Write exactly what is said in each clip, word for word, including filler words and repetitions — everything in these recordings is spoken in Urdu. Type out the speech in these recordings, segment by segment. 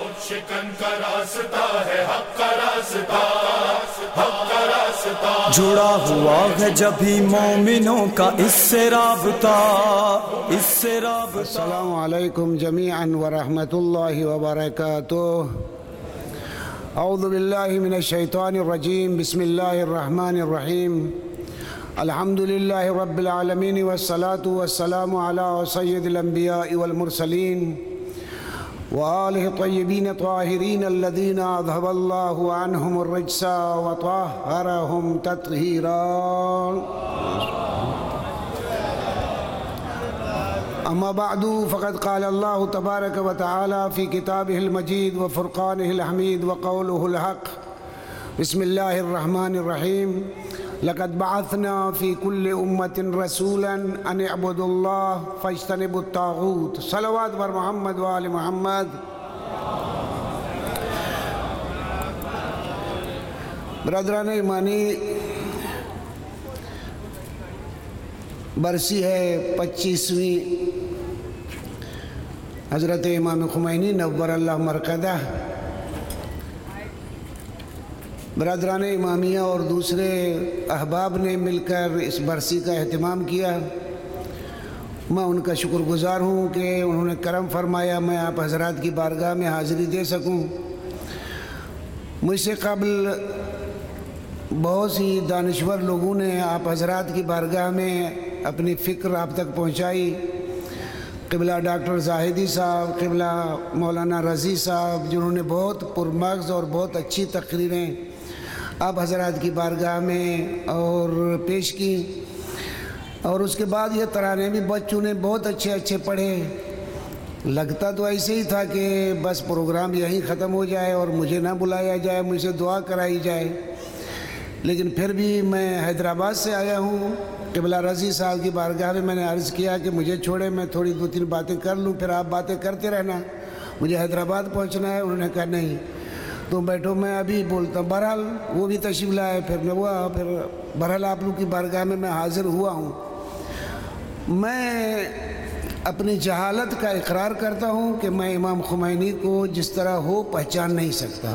شکن کا راستہ ہے حق کا راستہ، حق کا راستہ جڑا ہوا ہے جبھی مومنوں کا اس سے رابطہ، اس سے رابطہ۔ السلام علیکم جمیعا ورحمۃ اللہ وبرکاتہ۔ اعوذ باللہ من الشیطان الرجیم، بسم اللہ الرحمن الرحیم۔ الحمد للہ رب العالمین والصلاة والسلام علی سید الانبیاء والمرسلین وآلہ الطیبین الطاہرین الذین اذہب اللہ عنہم الرجس وطہرہم تطہیرا۔ اما بعد فقد قال اللہ تبارک و تعالی فی کتابہ المجید وفرقانہ الحمید وقولہ الحق۔ بسم اللہ الرحمن الرحیم۔ لقد بعثنا في كل أمة رسولا أن اعبدوا الله فاجتنبوا الطاغوت۔ صلوات بر محمد وآل محمد۔ برادران ایمانی، برسی ہے پچیسویں حضرت امام خمینی نور اللہ مرکزہ۔ برادران امامیہ اور دوسرے احباب نے مل کر اس برسی کا اہتمام کیا۔ میں ان کا شکر گزار ہوں کہ انہوں نے کرم فرمایا میں آپ حضرات کی بارگاہ میں حاضری دے سکوں۔ مجھ سے قبل بہت سی دانشور لوگوں نے آپ حضرات کی بارگاہ میں اپنی فکر آپ تک پہنچائی۔ قبلہ ڈاکٹر زاہدی صاحب، قبلہ مولانا رضی صاحب، جنہوں نے بہت پرمغز اور بہت اچھی تقریریں آپ حضرات کی بارگاہ میں اور پیش کی، اور اس کے بعد یہ ترانے بھی بچوں نے بہت اچھے اچھے پڑھے۔ لگتا تو ایسے ہی تھا کہ بس پروگرام یہیں ختم ہو جائے اور مجھے نہ بلایا جائے، مجھ سے دعا کرائی جائے، لیکن پھر بھی میں حیدرآباد سے آیا ہوں۔ قبلہ رضی صاحب کی بارگاہ میں میں نے عرض کیا کہ مجھے چھوڑے، میں تھوڑی دو تین باتیں کر لوں، پھر آپ باتیں کرتے رہنا، مجھے حیدرآباد پہنچنا ہے۔ انہوں نے کہا نہیں تو بیٹھو، میں ابھی بولتا ہوں۔ بہرحال وہ بھی تشریف لائے، پھر میں ہوا پھر بہرحال آپ لوگ کی بارگاہ میں میں حاضر ہوا ہوں۔ میں اپنی جہالت کا اقرار کرتا ہوں کہ میں امام خمینی کو جس طرح ہو پہچان نہیں سکتا۔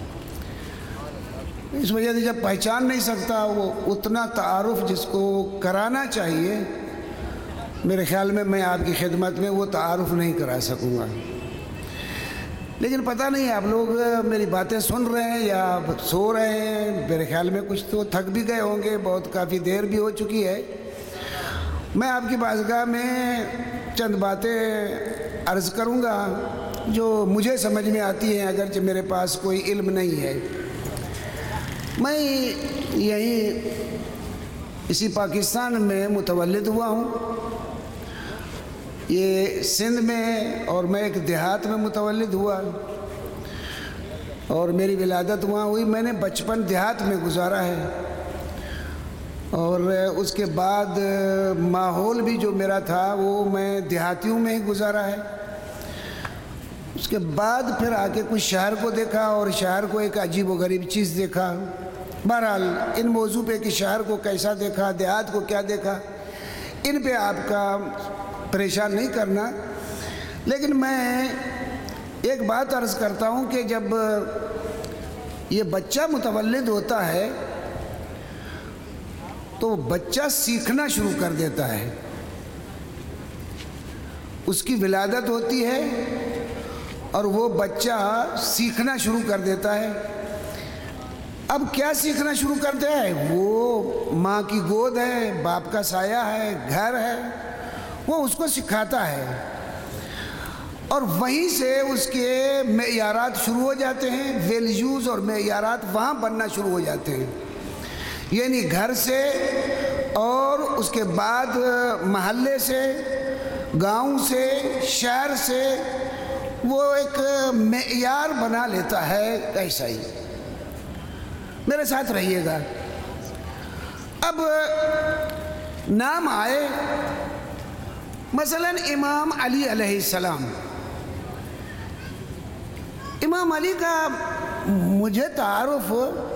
اس وجہ سے جب پہچان نہیں سکتا، وہ اتنا تعارف جس کو کرانا چاہیے، میرے خیال میں میں آپ کی خدمت میں وہ تعارف نہیں کرا سکوں گا۔ لیکن پتہ نہیں آپ لوگ میری باتیں سن رہے ہیں یا سو رہے ہیں، میرے خیال میں کچھ تو تھک بھی گئے ہوں گے، بہت کافی دیر بھی ہو چکی ہے۔ میں آپ کی بارگاہ میں چند باتیں عرض کروں گا جو مجھے سمجھ میں آتی ہیں، اگرچہ میرے پاس کوئی علم نہیں ہے۔ میں یہیں اسی پاکستان میں متولد ہوا ہوں، یہ سندھ میں، اور میں ایک دیہات میں متولد ہوا اور میری ولادت وہاں ہوئی۔ میں نے بچپن دیہات میں گزارا ہے، اور اس کے بعد ماحول بھی جو میرا تھا وہ میں دیہاتیوں میں ہی گزارا ہے۔ اس کے بعد پھر آ کے کچھ شہر کو دیکھا، اور شہر کو ایک عجیب و غریب چیز دیکھا۔ بہرحال ان موضوع پہ کہ شہر کو کیسا دیکھا، دیہات کو کیا دیکھا، ان پہ آپ کا پریشان نہیں کرنا، لیکن میں ایک بات عرض کرتا ہوں کہ جب یہ بچہ متولد ہوتا ہے تو بچہ سیکھنا شروع کر دیتا ہے۔ اس کی ولادت ہوتی ہے اور وہ بچہ سیکھنا شروع کر دیتا ہے۔ اب کیا سیکھنا شروع کرتا ہے؟ وہ ماں کی گود ہے، باپ کا سایہ ہے، گھر ہے، وہ اس کو سکھاتا ہے، اور وہیں سے اس کے معیارات شروع ہو جاتے ہیں، ویلیوز اور معیارات وہاں بننا شروع ہو جاتے ہیں، یعنی گھر سے، اور اس کے بعد محلے سے، گاؤں سے، شہر سے وہ ایک معیار بنا لیتا ہے۔ ایسا ہی میرے ساتھ رہیے گا۔ اب نام آئے مثلا امام علی علیہ السلام۔ امام علی کا مجھے تعارف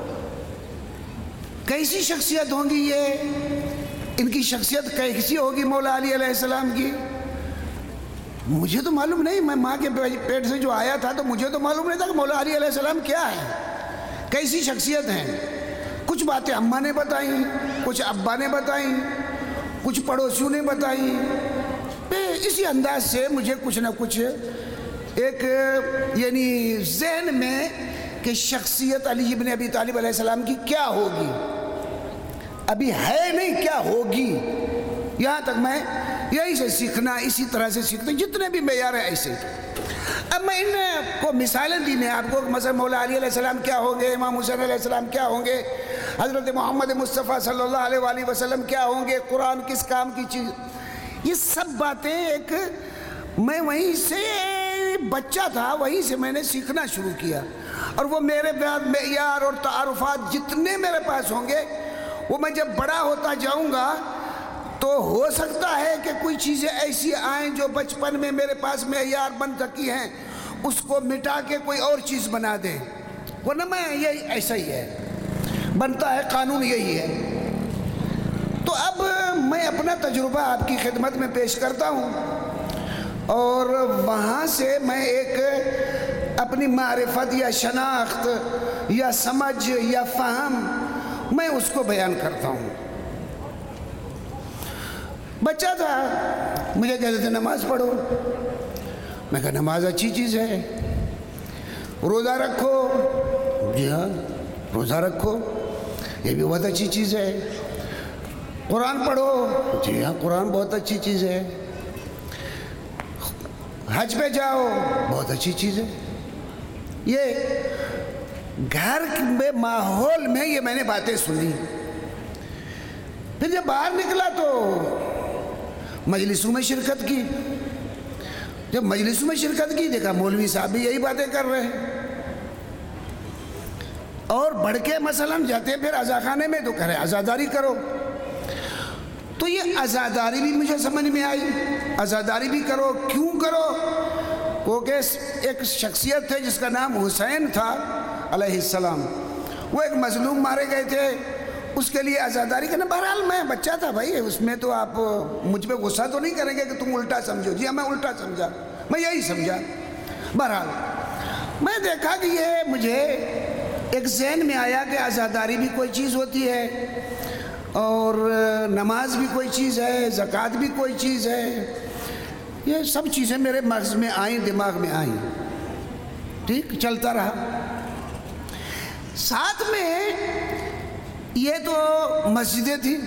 کیسی شخصیت ہوں گی، یہ ان کی شخصیت کیسی ہوگی مولا علی علیہ السلام کی؟ مجھے تو معلوم نہیں، میں ماں کے پیٹ سے جو آیا تھا تو مجھے تو معلوم نہیں تھا کہ مولا علی علیہ السلام کیا ہے، کیسی شخصیت ہیں۔ کچھ باتیں اماں نے بتائیں، کچھ ابا نے بتائیں، کچھ پڑوسیوں نے بتائیں، اسی انداز سے مجھے کچھ نہ کچھ ایک یعنی ذہن میں کہ شخصیت علی ابن ابی طالب علیہ السلام کی کیا ہوگی، ابھی ہے نہیں، کیا ہوگی، یہاں تک میں یہی سے سیکھنا، اسی طرح سے سیکھتے جتنے بھی معیار ہیں ایسے۔ اب میں ان کو مثالیں دی میں آپ کو، مثلا مولا علی علیہ السلام کیا ہوں گے، امام حسین علیہ السلام کیا ہوں گے، حضرت محمد مصطفیٰ صلی اللہ علیہ وآلہ وسلم کیا ہوں گے، قرآن کس کام کی چیز، یہ سب باتیں ایک میں وہیں سے بچہ تھا، وہیں سے میں نے سیکھنا شروع کیا، اور وہ میرے بعد معیار اور تعارفات جتنے میرے پاس ہوں گے وہ میں جب بڑا ہوتا جاؤں گا تو ہو سکتا ہے کہ کوئی چیزیں ایسی آئیں جو بچپن میں میرے پاس معیار بن سکی ہیں، اس کو مٹا کے کوئی اور چیز بنا دیں، ورنہ میں یہی ایسا ہی ہے، بنتا ہے، قانون یہی ہے۔ تو اب میں اپنا تجربہ آپ کی خدمت میں پیش کرتا ہوں، اور وہاں سے میں ایک اپنی معرفت یا شناخت یا سمجھ یا فہم میں اس کو بیان کرتا ہوں۔ بچہ تھا، مجھے کہتے تھے نماز پڑھو، میں کہا نماز اچھی چیز ہے، روزہ رکھو، جی ہاں روزہ رکھو، یہ بھی بہت اچھی چیز ہے، قرآن پڑھو، جی ہاں قرآن بہت اچھی چیز ہے، حج پہ جاؤ، بہت اچھی چیز ہے۔ یہ گھر میں ماحول میں یہ میں نے باتیں سنی، پھر جب باہر نکلا تو مجلسوں میں شرکت کی، جب مجلسوں میں شرکت کی دیکھا مولوی صاحب بھی یہی باتیں کر رہے ہیں، اور بڑھ کے مثلا جاتے ہیں پھر عزاخانے میں تو کہہ رہے عزاداری کرو، تو یہ عزاداری بھی مجھے سمجھ میں آئی، عزاداری بھی کرو، کیوں کرو؟ کیونکہ ایک شخصیت تھے جس کا نام حسین تھا علیہ السلام، وہ ایک مظلوم مارے گئے تھے، اس کے لیے عزاداری کرنا۔ بہرحال میں بچہ تھا بھائی، اس میں تو آپ مجھ پہ غصہ تو نہیں کریں گے کہ تم الٹا سمجھو، جی ہاں میں الٹا سمجھا، میں یہی سمجھا۔ بہرحال میں دیکھا کہ یہ مجھے ایک ذہن میں آیا کہ عزاداری بھی کوئی چیز ہوتی ہے، اور نماز بھی کوئی چیز ہے، زکوٰۃ بھی کوئی چیز ہے، یہ سب چیزیں میرے مغز میں آئیں، دماغ میں آئیں، ٹھیک چلتا رہا۔ ساتھ میں یہ تو مسجدیں تھیں،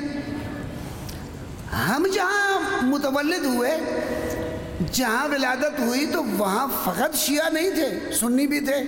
ہم جہاں متولد ہوئے، جہاں ولادت ہوئی تو وہاں فقط شیعہ نہیں تھے، سنی بھی تھے،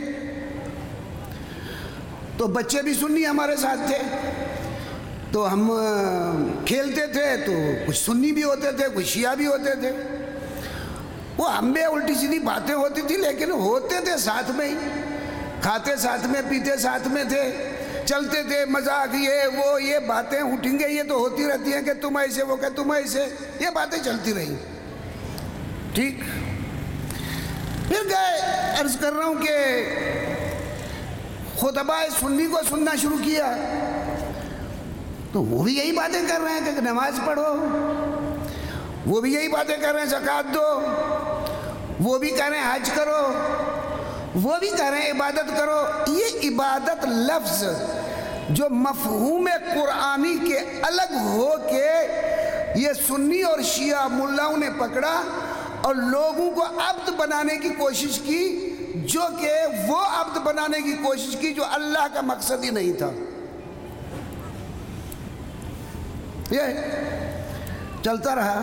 تو بچے بھی سنی ہمارے ساتھ تھے، تو ہم کھیلتے تھے تو کچھ سنی بھی ہوتے تھے، کچھ شیعہ بھی ہوتے تھے، وہ ہم میں الٹی سیدھی باتیں ہوتی تھی لیکن ہوتے تھے ساتھ میں ہی، کھاتے ساتھ میں، پیتے ساتھ میں تھے، چلتے تھے، مذاق یہ وہ یہ باتیں اٹھیں گے، یہ تو ہوتی رہتی ہیں کہ تم ایسے، وہ کہ تم ایسے، یہ باتیں چلتی رہیں، ٹھیک۔ پھر گئے، عرض کر رہا ہوں کہ خطبہ سنی کو سننا شروع کیا تو وہ بھی یہی باتیں کر رہے ہیں کہ نماز پڑھو، وہ بھی یہی باتیں کر رہے ہیں زکوٰۃ دو، وہ بھی کہہ رہے ہیں حج کرو، وہ بھی کہہ رہے ہیں عبادت کرو۔ یہ عبادت لفظ جو مفہوم قرآنی کے الگ ہو کے یہ سنی اور شیعہ ملاؤں نے پکڑا اور لوگوں کو عبد بنانے کی کوشش کی، جو کہ وہ عبد بنانے کی کوشش کی جو اللہ کا مقصد ہی نہیں تھا۔ یہ چلتا رہا۔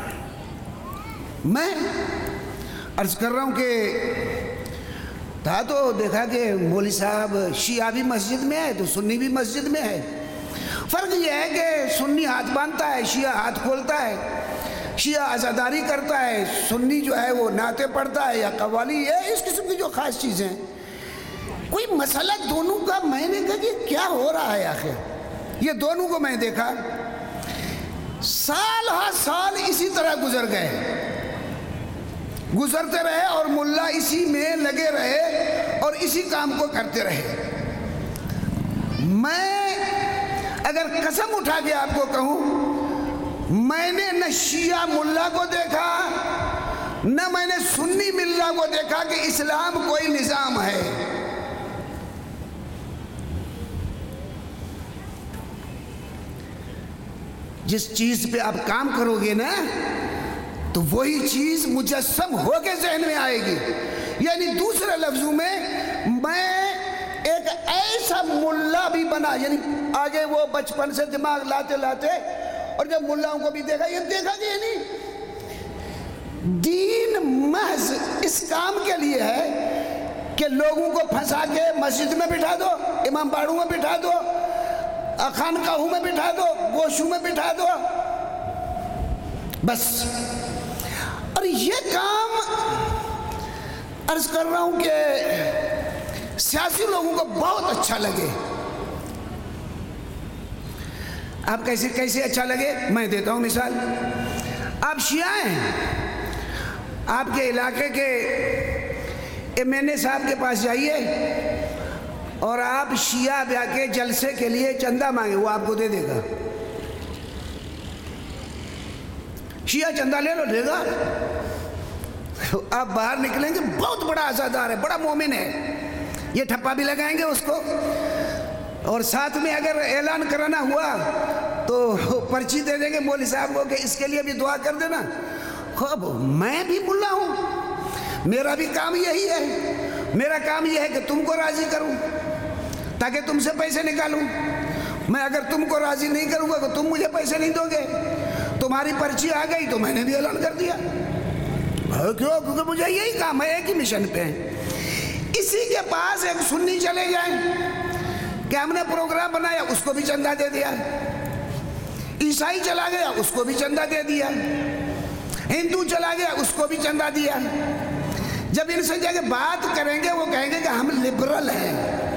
میں عرض کر رہا ہوں کہ تھا تو دیکھا کہ مولوی صاحب شیعہ بھی مسجد میں ہے تو سنی بھی مسجد میں ہے، فرق یہ ہے کہ سنی ہاتھ باندھتا ہے، شیعہ ہاتھ کھولتا ہے، شیعہ عزاداری کرتا ہے، سنی جو ہے وہ نعتیں پڑھتا ہے یا قوالی، ہے اس قسم کی جو خاص چیزیں۔ کوئی مسئلہ دونوں کا میں نے کہا کہ کیا ہو رہا ہے آخر، یہ دونوں کو میں دیکھا سال ہر سال اسی طرح گزر گئے، گزرتے رہے اور ملا اسی میں لگے رہے اور اسی کام کو کرتے رہے۔ میں اگر قسم اٹھا کے آپ کو کہوں، میں نے نہ شیعہ ملا کو دیکھا، نہ میں نے سنی ملا کو دیکھا کہ اسلام کوئی نظام ہے. جس چیز پہ آپ کام کرو گے نا تو وہی چیز مجسم ہو کے ذہن میں آئے گی. یعنی دوسرے لفظوں میں میں ایک ایسا ملا بھی بنا، یعنی آگے وہ بچپن سے دماغ لاتے لاتے اور جب ملاؤں کو بھی دیکھا، یہ دیکھا کہ یعنی دین محض اس کام کے لیے ہے کہ لوگوں کو پھنسا کے مسجد میں بٹھا دو، امام باڑوں میں بٹھا دو، خانقاہوں میں بٹھا دو، گوشوں میں بٹھا دو، بس. اور یہ کام عرض کر رہا ہوں کہ سیاسی لوگوں کو بہت اچھا لگے. آپ کیسے کیسے اچھا لگے؟ میں دیتا ہوں مثال. آپ شیعہ ہیں، آپ کے علاقے کے ایم این اے صاحب کے پاس جائیے اور آپ شیعہ بیاہ کے جلسے کے لیے چندہ مانگے، وہ آپ کو دے دے گا. شیعہ چندہ لے لو، دے گا. آپ باہر نکلیں گے، بہت بڑا عزادار ہے، بڑا مومن ہے، یہ ٹھپا بھی لگائیں گے اس کو، اور ساتھ میں اگر اعلان کرانا ہوا تو پرچی دے دیں گے مولوی صاحب کو کہ اس کے لیے بھی دعا کر دینا. خوب میں بھی ملا ہوں، میرا بھی کام یہی ہے. میرا کام یہ ہے کہ تم کو راضی کروں تاکہ تم سے پیسے نکالوں. میں اگر تم کو راضی نہیں کروں گا تو تم مجھے پیسے نہیں دو گے. تمہاری پرچی آ گئی تو میں نے بھی اعلان کر دیا. کیوں؟ کیونکہ مجھے یہی کام ہے، ایک ہی مشن پہ. اسی کے پاس ایک سنی چلے جائیں کہ ہم نے پروگرام بنایا، اس کو بھی چندہ دے دیا. عیسائی چلا گیا، اس کو بھی چندہ دے دیا. ہندو چلا گیا، اس کو بھی چندہ دیا. جب ان سے جا کے بات کریں گے وہ کہیں گے کہ ہم لبرل ہیں.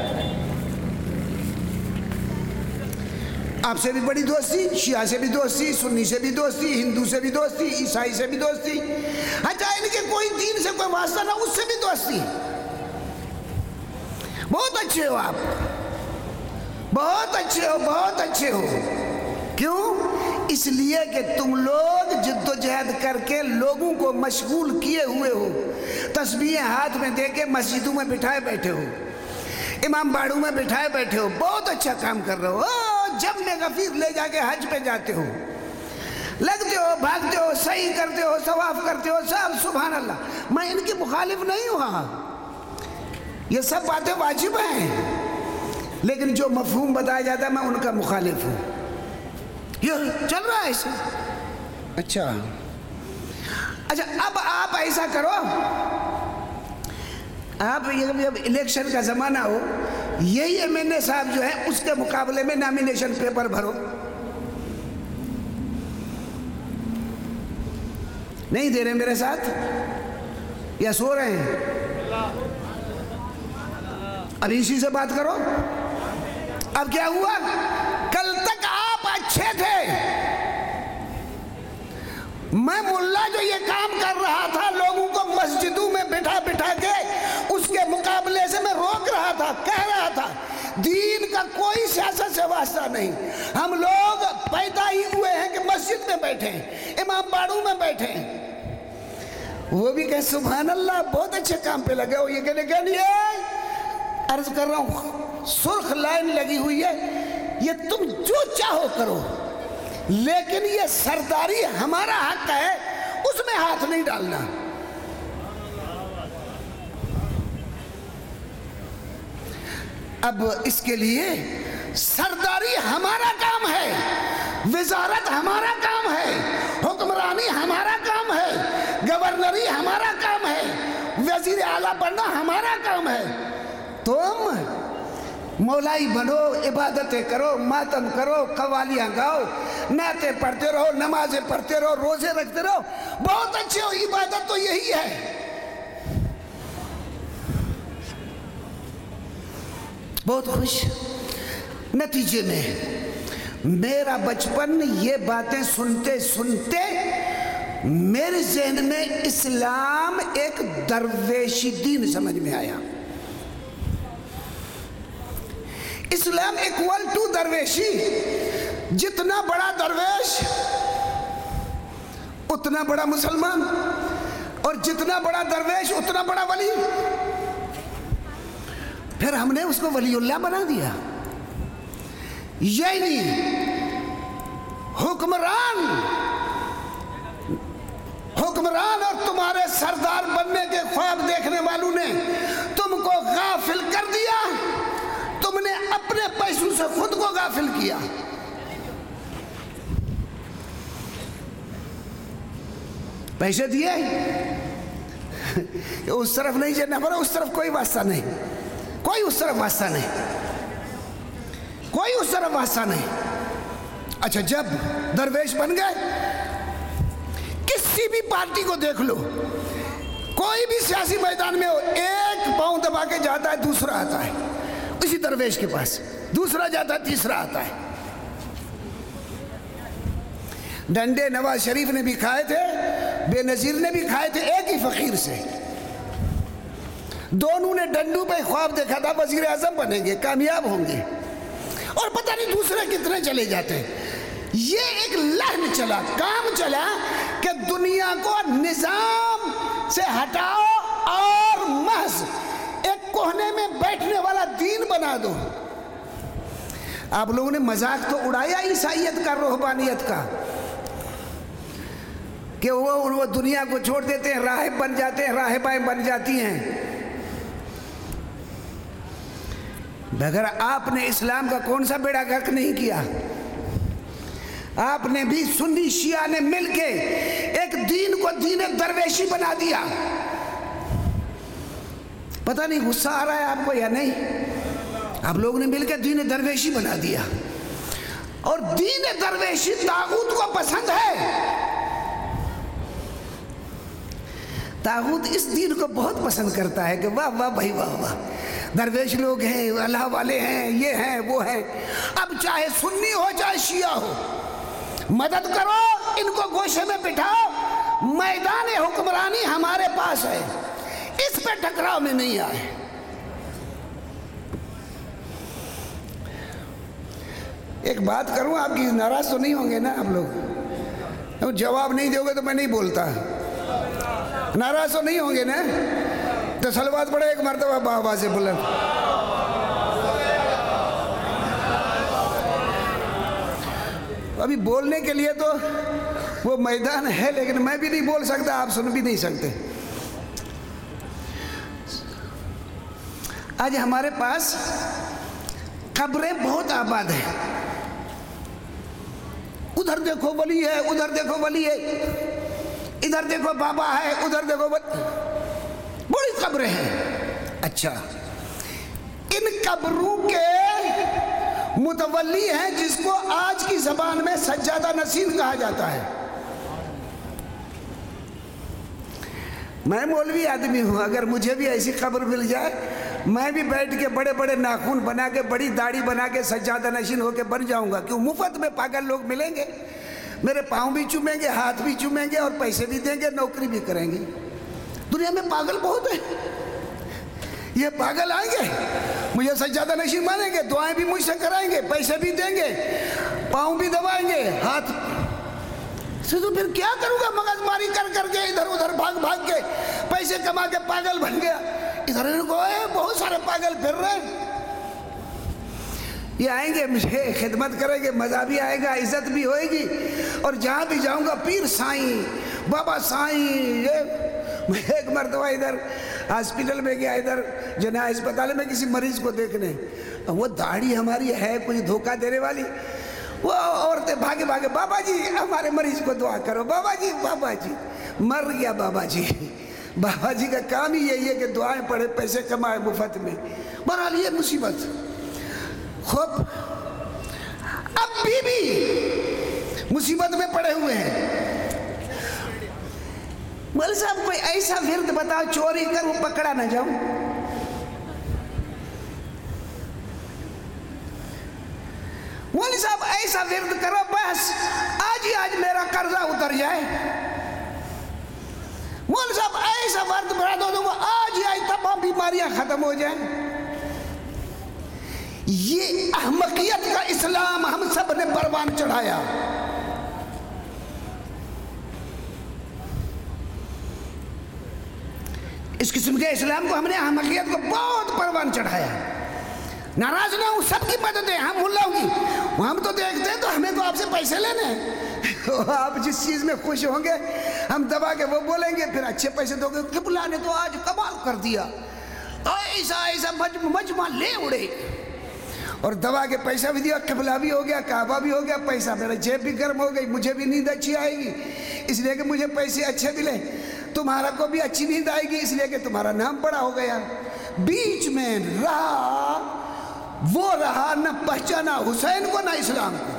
آپ سے بھی بڑی دوستی، شیعہ سے بھی دوستی، سنی سے بھی دوستی، ہندو سے بھی دوستی، عیسائی سے بھی دوستی، اچھا ان کے کوئی دین سے کوئی واسطہ نہ، اس سے بھی دوستی. بہت اچھے ہو آپ، بہت اچھے ہو، بہت اچھے ہو. کیوں؟ اس لیے کہ تم لوگ جد و جہد کر کے لوگوں کو مشغول کیے ہوئے ہو. تسبیحیں ہاتھ میں دے کے مسجدوں میں بٹھائے بیٹھے ہو، امام باڑوں میں بٹھائے بیٹھے ہو. بہت اچھا کام کر رہے ہو. جب میں غفیر لے جا کے حج پہ جاتے ہو، لگتے ہو، بھاگتے ہو، صحیح کرتے ہو، ثواب کرتے ہو، سب سبحان اللہ. میں ان کی مخالف نہیں ہوا، یہ سب باتیں واجب ہیں، لیکن جو مفہوم بتایا جاتا ہے میں ان کا مخالف ہوں. یہ چل رہا ہے ایسے. اچھا اچھا اب آپ ایسا کرو، آپ جب الیکشن کا زمانہ ہو، یہی ایم این اے صاحب جو ہے اس کے مقابلے میں نامینیشن پیپر بھرو. نہیں دے رہے میرے ساتھ یا سو رہے ہیں؟ اب اسی سے بات کرو. اب کیا ہوا؟ کل تک آپ اچھے تھے، میں ملا جو یہ کام کر رہا تھا لوگوں کو مسجدوں میں بٹھا بٹھا کے اس کے مقابلے سے میں روک رہا تھا، کہہ رہا تھا دین کا کوئی سیاست سے واسطہ نہیں. ہم لوگ پیدا ہی ہوئے ہیں کہ مسجد میں بیٹھیں، امام باڑوں میں بیٹھیں. وہ بھی کہ سبحان اللہ بہت اچھے کام پہ لگے ہو. یہ کہنے کہ نہیں، عرض کر رہا ہوں سرخ لائن لگی ہوئی ہے، یہ تم جو چاہو کرو، لیکن یہ سرداری ہمارا حق ہے، اس میں ہاتھ نہیں ڈالنا. اب اس کے لیے سرداری ہمارا کام ہے، وزارت ہمارا کام ہے، حکمرانی ہمارا کام ہے، گورنری ہمارا کام ہے، وزیر اعلیٰ بننا ہمارا کام ہے. تم مولائی بنو، عبادتیں کرو، ماتم کرو، قوالیاں گاؤ، نعتیں پڑھتے رہو، نمازیں پڑھتے رہو، روزے رکھتے رہو، بہت اچھے ہو. عبادت تو یہی ہے. بہت خوش. نتیجے میں میرا بچپن یہ باتیں سنتے سنتے میرے ذہن میں اسلام ایک درویشی دین سمجھ میں آیا. اسلام ایکول ٹو درویشی. جتنا بڑا درویش اتنا بڑا مسلمان. اور جتنا بڑا درویش اتنا بڑا ولی. پھر ہم نے اس کو ولی اللہ بنا دیا. یعنی حکمران حکمران اور تمہارے سردار بننے کے خواب دیکھنے والوں نے تم کو غافل کر دیا. تم نے اپنے پیسوں سے خود کو غافل کیا. پیسے دیے اس طرف نہیں جانا پڑا, اس طرف کوئی واسطہ نہیں, کوئی اس طرف واسطہ نہیں, کوئی اس طرف واسطہ نہیں. اچھا جب درویش بن گئے, کسی بھی پارٹی کو دیکھ لو, کوئی بھی سیاسی میدان میں ہو, ایک پاؤں دبا کے جاتا ہے دوسرا آتا ہے اسی درویش کے پاس, دوسرا جاتا ہے تیسرا آتا ہے. ڈنڈے نواز شریف نے بھی کھائے تھے, بے نظیر نے بھی کھائے تھے ایک ہی فقیر سے. دونوں نے ڈنڈوں پہ خواب دیکھا تھا وزیر اعظم بنیں گے, کامیاب ہوں گے, اور پتہ نہیں دوسرے کتنے چلے جاتے ہیں. یہ ایک لہن چلا, کام چلا کہ دنیا کو نظام سے ہٹاؤ اور محض ایک کوہنے میں بیٹھنے والا دین بنا دو. آپ لوگوں نے مذاق تو اڑایا عیسائیت کا, روحانیت کا, کہ وہ وہ دنیا کو چھوڑ دیتے ہیں, راہب بن جاتے ہیں, راہبائیں بن جاتی ہیں. مگر آپ نے اسلام کا کون سا بیڑا غرق نہیں کیا. آپ نے بھی سنی شیعہ نے مل کے ایک دین کو دین درویشی بنا دیا. پتہ نہیں غصہ آ رہا ہے آپ کو یا نہیں, آپ لوگوں نے مل کے دین درویشی بنا دیا. اور دین درویشی طاغوت کو پسند ہے. طاغوت اس دین کو بہت پسند کرتا ہے کہ واہ واہ بھائی واہ واہ, درویش لوگ ہیں, اللہ والے ہیں, یہ ہیں وہ ہیں. اب چاہے سنی ہو چاہے شیعہ ہو, مدد کرو, ان کو گوشے میں بٹھاؤ, میدان حکمرانی ہمارے پاس ہے, اس پہ ٹکراؤ میں نہیں آئے. ایک بات کروں, آپ کی ناراض تو نہیں ہوں گے نا آپ لوگ؟ جواب نہیں دو گے تو میں نہیں بولتا. ناراض تو نہیں ہوں گے نا؟ تو صلوات پڑھے ایک مرتبہ بابا سے بلند. ابھی بولنے کے لیے تو وہ میدان ہے, لیکن میں بھی نہیں بول سکتا, آپ سن بھی نہیں سکتے. آج ہمارے پاس قبریں بہت آباد ہیں. ادھر دیکھو ولی ہے, ادھر دیکھو ولی ہے, ادھر دیکھو بابا ہے, ادھر دیکھو بڑی قبریں ہیں. اچھا, ان قبروں کے متولی ہیں جس کو آج کی زبان میں سجادہ نشین کہا جاتا ہے. میں مولوی آدمی ہوں, اگر مجھے بھی ایسی قبر مل جائے, میں بھی بیٹھ کے بڑے بڑے ناخن بنا کے, بڑی داڑھی بنا کے سجادہ نشین ہو کے بن جاؤں گا. کیوں؟ مفت میں پاگل لوگ ملیں گے, میرے پاؤں بھی چومیں گے, ہاتھ بھی چومیں گے, اور پیسے بھی دیں گے, نوکری بھی کریں گے. دنیا میں پاگل بہت ہیں. یہ پاگل آئیں گے, مجھے سجادہ نشین مانیں گے, دعائیں بھی مجھ سے کرائیں گے, پیسے بھی دیں گے, پاؤں بھی دبائیں گے, ہاتھ سے. تو پھر کیا کروں گا؟ مغز ماری کر کر کے, ادھر ادھر بھاگ بھاگ کے پیسے کما کے پاگل بن گیا. ادھر ان کو بہت سارے پاگل پھر رہے ہیں. یہ آئیں گے, مجھے خدمت کریں گے, مزہ بھی آئے گا, عزت بھی ہوئے گی, اور جہاں بھی جاؤں گا پیر سائیں, بابا سائیں. میں ایک مرتبہ ادھر ہاسپٹل میں گیا, ادھر جناح اسپتال میں کسی مریض کو دیکھنے. وہ داڑھی ہماری ہے کچھ دھوکہ دینے والی, وہ عورتیں بھاگے بھاگے, بابا جی ہمارے مریض کو دعا کرو, بابا جی بابا جی. مر گیا بابا جی. بابا جی کا کام ہی یہی ہے کہ دعائیں پڑھے, پیسے کمائے مفت میں. بہرحال یہ مصیبت. خوب اب بھی بھی مصیبت میں پڑے ہوئے ہیں. مول صاحب کوئی ایسا ورد بتاؤ چوری کروں پکڑا نہ جاؤں. مول صاحب ایسا ورد کرو بس آج ہی آج میرا قرضہ اتر جائے. مول صاحب ایسا ورد بڑھا دو تو وہ آج ہی آج تمام بیماریاں ختم ہو جائیں. یہ احمقیت کا اسلام ہم سب نے پروان چڑھایا. اس قسم کے اسلام کو ہم نے احمقیت کو بہت پروان چڑھایا. ناراض نہ ہوں، سب کی مدد ہے، ہم ملاؤں گی. ہم تو دیکھتے ہیں تو ہمیں تو آپ سے پیسے لینے ہیں. آپ جس چیز میں خوش ہوں گے ہم دبا کے وہ بولیں گے، پھر اچھے پیسے دو گے. قبلہ نے تو آج کمال کر دیا، ایسا ایسا مجمع لے اڑے اور دبا کے پیسہ بھی دیا. قبلہ بھی ہو گیا، کعبہ بھی ہو گیا، پیسہ میرا جیب بھی گرم ہو گئی. مجھے بھی نیند اچھی آئے گی اس لیے کہ مجھے پیسے اچھے ملے، تمہارا کو بھی اچھی نیند آئے گی اس لیے کہ تمہارا نام بڑا ہو گیا. بیچ میں رہا وہ رہا نہ پہچانا حسین کو نہ اسلام کو.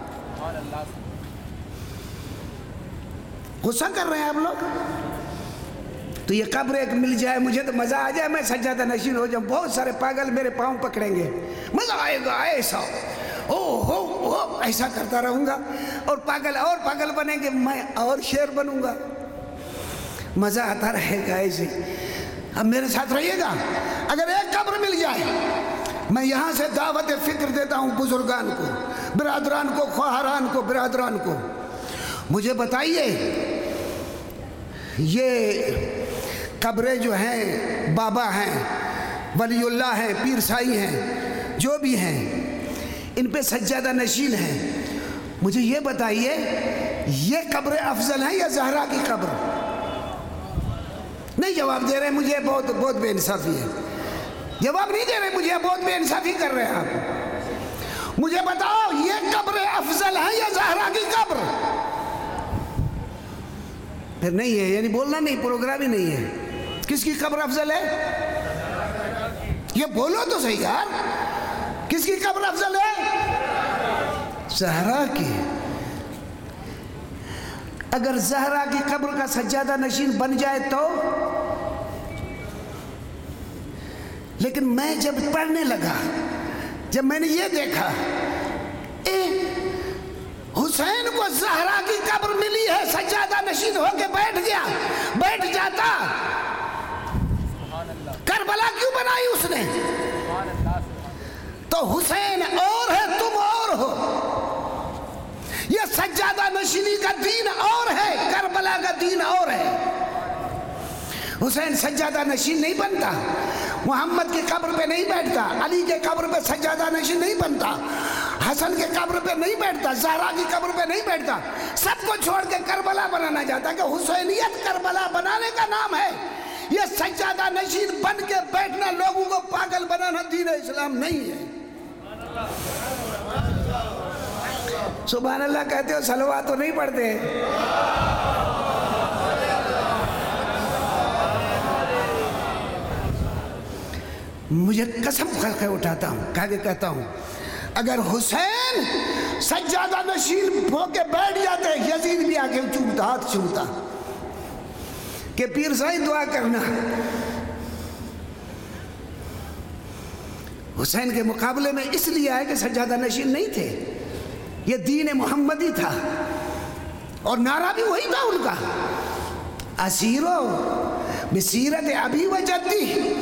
غصہ کر رہے ہیں آپ لوگ. تو یہ قبر ایک مل جائے مجھے تو مزہ آ جائے، میں سجادہ نشین ہو جاؤں. بہت سارے پاگل میرے پاؤں پکڑیں گے، مزہ آئے گا ایسا، او ہو او ایسا کرتا رہوں گا، اور پاگل اور پاگل بنیں گے، میں اور شیر بنوں گا. مزہ آتا رہے گا ایسے. اب میرے ساتھ رہیے گا. اگر ایک قبر مل جائے، میں یہاں سے دعوت فکر دیتا ہوں بزرگان کو، برادران کو، خواہران کو، برادران کو. مجھے بتائیے یہ قبریں جو ہیں، بابا ہیں، ولی اللہ ہیں، پیر سائی ہیں، جو بھی ہیں، ان پہ سجادہ نشین ہیں. مجھے یہ بتائیے یہ قبر افضل ہیں یا زہرا کی قبر؟ نہیں جواب دے رہے مجھے، بہت بہت بے انصافی ہے. جواب نہیں دے رہے مجھے، بہت بے انصافی کر رہے ہیں آپ. مجھے بتاؤ یہ قبر افضل ہے یا زہرا کی قبر؟ پھر نہیں ہے، یعنی بولنا نہیں، پروگرام ہی نہیں ہے. کس کی قبر افضل ہے؟ یہ بولو تو صحیح یار، کس کی قبر افضل ہے؟ زہرا کی. اگر زہرا کی قبر کا سجادہ نشین بن جائے تو، لیکن میں جب پڑھنے لگا، جب میں نے یہ دیکھا اے حسین کو زہرا کی قبر ملی ہے، سجادہ نشین ہو کے بیٹھ گیا، بیٹھ جاتا کربلا کیوں بنائی اس نے؟ تو حسین اور ہے، تم اور ہو. یہ سجادہ نشینی کا دین اور ہے، کربلا کا دین اور ہے. حسین سجادہ نشین نہیں بنتا، محمد کی قبر پہ نہیں بیٹھتا، علی کے قبر پہ سجادہ نشین نہیں بنتا، حسن کے قبر پہ نہیں بیٹھتا، زہرا کی قبر پہ نہیں بیٹھتا. سب کو چھوڑ کے کربلا بنانا چاہتا کہ حسینیت کربلا بنانے کا نام ہے. یہ سجادہ نشین بن کے بیٹھنا، لوگوں کو پاگل بنانا دین اسلام نہیں ہے. سبحان اللہ کہتے ہو، صلوات تو نہیں پڑھتے. مجھے قسم کھا کے اٹھاتا ہوں، کہا کے کہتا ہوں، اگر حسین سجادہ نشین ہو کے بیٹھ جاتے، یزید بھی آگے چومتا، ہاتھ چومتا کہ پیر سائی دعا کرنا. حسین کے مقابلے میں اس لیے آئے کہ سجادہ نشین نہیں تھے. یہ دین محمدی تھا اور نعرہ بھی وہی تھا ان کا، اسیرو بسیرت ابی و جدی.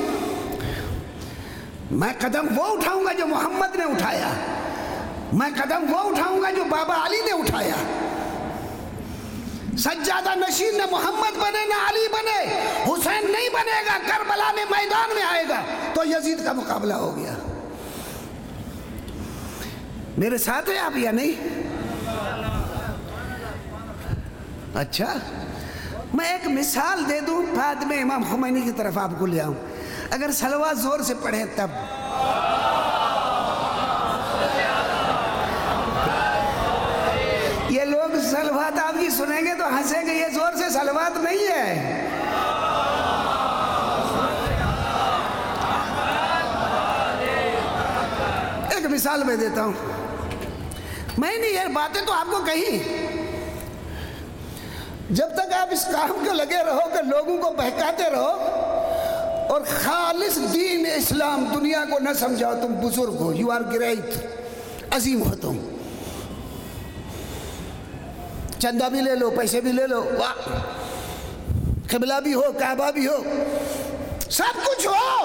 میں قدم وہ اٹھاؤں گا جو محمد نے اٹھایا، میں قدم وہ اٹھاؤں گا جو بابا علی نے اٹھایا. سجادہ نشین نہ محمد بنے نہ علی بنے، حسین نہیں بنے گا، کربلا میں میدان میں آئے گا تو یزید کا مقابلہ ہو گیا. میرے ساتھ ہیں آپ یا نہیں؟ اچھا میں ایک مثال دے دوں، بعد میں امام خمینی کی طرف آپ کو لے آؤں. اگر صلوات زور سے پڑھیں تب. یہ لوگ صلوات آپ کی سنیں گے تو ہنسیں گے، یہ زور سے صلوات نہیں ہے. ایک مثال میں دیتا ہوں، میں نے یہ باتیں تو آپ کو کہی. جب تک آپ اس کام کو لگے رہو کہ لوگوں کو بہکاتے رہو اور خالص دین اسلام دنیا کو نہ سمجھاؤ، تم بزرگ ہو، یو آر گریٹ، عظیم ہو. تم چندہ بھی لے لو، پیسے بھی لے لو، واہ، قبلہ بھی ہو، کعبہ بھی ہو، سب کچھ ہو.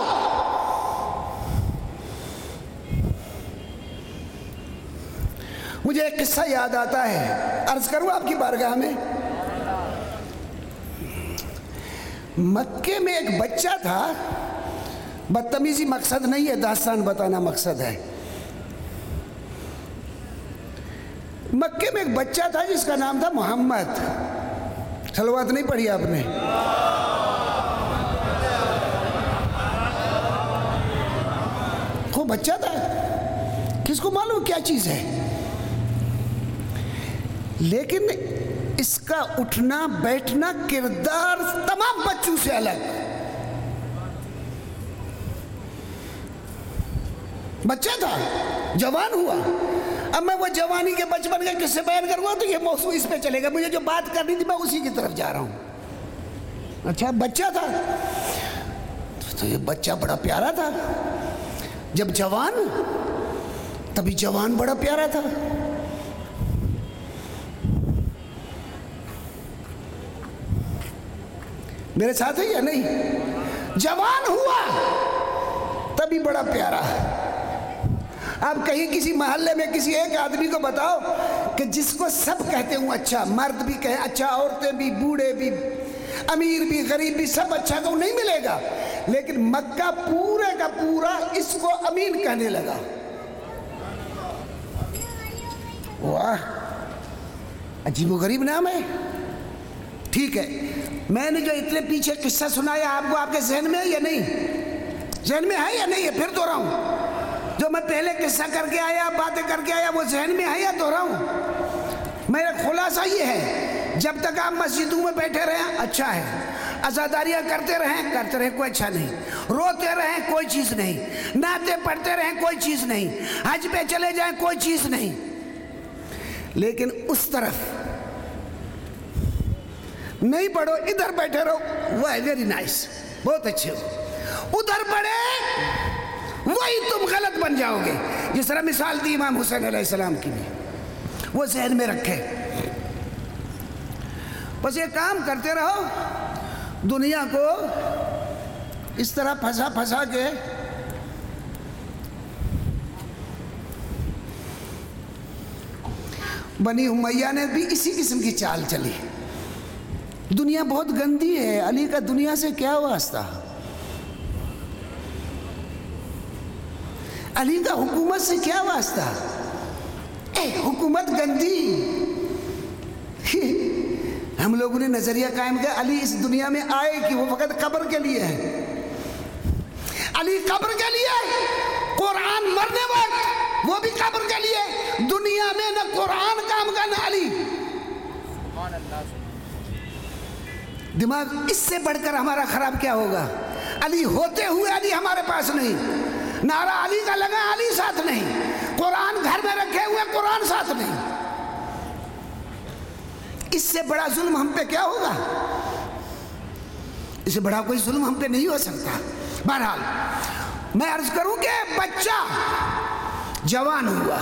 مجھے ایک قصہ یاد آتا ہے، عرض کروں آپ کی بارگاہ میں. مکے میں ایک بچہ تھا، بدتمیزی مقصد نہیں ہے، داستان بتانا مقصد ہے۔ مکے میں ایک بچہ تھا جس کا نام تھا محمد۔ صلوات نہیں پڑھی آپ نے؟ وہ بچہ تھا، کس کو معلوم کیا چیز ہے، لیکن اس کا اٹھنا بیٹھنا کردار تمام بچوں سے الگ۔ بچہ تھا، جوان ہوا۔ اب میں وہ جوانی کے بچپن کے قصے بیان کروں گا تو یہ موضوع اس پہ چلے گا، مجھے جو بات کرنی تھی میں اسی کی طرف جا رہا ہوں۔ اچھا بچہ تھا تو یہ بچہ بڑا پیارا تھا، جب جوان تبھی جوان بڑا پیارا تھا۔ میرے ساتھ ہے یا نہیں؟ جوان ہوا تبھی بڑا پیارا۔ آپ کہیں کسی محلے میں کسی ایک آدمی کو بتاؤ کہ جس کو سب کہتے ہوں اچھا، مرد بھی کہیں اچھا، عورتیں بھی، بوڑھے بھی، امیر بھی، غریب بھی، سب اچھا تو نہیں ملے گا، لیکن مکہ پورے کا پورا اس کو امین کہنے لگا۔ واہ، عجیب و غریب نام ہے۔ ٹھیک ہے، میں نے جو اتنے پیچھے قصہ سنایا آپ کو، آپ کے ذہن میں ہے یا نہیں؟ ذہن میں ہے یا نہیں ہے؟ پھر دوہراؤں جو میں پہلے قصہ کر کے آیا، باتیں کر کے آیا، وہ ذہن میں ہے یا دوہراؤں؟ میرا خلاصہ یہ ہے، جب تک آپ مسجدوں میں بیٹھے رہیں اچھا ہے، عزاداریاں کرتے رہیں کرتے رہیں کوئی اچھا نہیں، روتے رہیں کوئی چیز نہیں، نعتیں پڑھتے رہیں کوئی چیز نہیں، حج پہ چلے جائیں کوئی چیز نہیں، لیکن اس طرف نہیں پڑھو، ادھر بیٹھے رہو، وہ ہے ویری نائس، بہت اچھے ہو، ادھر پڑھے وہی تم غلط بن جاؤ گے۔ جس طرح مثال دی امام حسین علیہ السلام کی بھی، وہ ذہن میں رکھے۔ بس یہ کام کرتے رہو، دنیا کو اس طرح پھنسا پھنسا کے بنی امیہ نے بھی اسی قسم کی چال چلی۔ دنیا بہت گندی ہے، علی کا دنیا سے کیا واسطہ؟ علی کا حکومت سے کیا واسطہ؟ اے حکومت گندی۔ ہم لوگوں نے نظریہ قائم کیا علی اس دنیا میں آئے کہ وہ فقط قبر کے لیے ہے، علی قبر کے لیے، قرآن مرنے وقت وہ بھی قبر کے لیے، دنیا میں نہ قرآن کام کا نہ علی۔ دماغ اس سے بڑھ کر ہمارا خراب کیا ہوگا؟ علی ہوتے ہوئے علی ہمارے پاس نہیں، نعرہ علی کا لگا علی ساتھ نہیں، قرآن گھر میں رکھے ہوئے قرآن ساتھ نہیں۔ اس سے بڑا ظلم ہم پہ کیا ہوگا؟ اس سے بڑا کوئی ظلم ہم پہ نہیں ہو سکتا۔ بہرحال میں عرض کروں کہ بچہ جوان ہوا،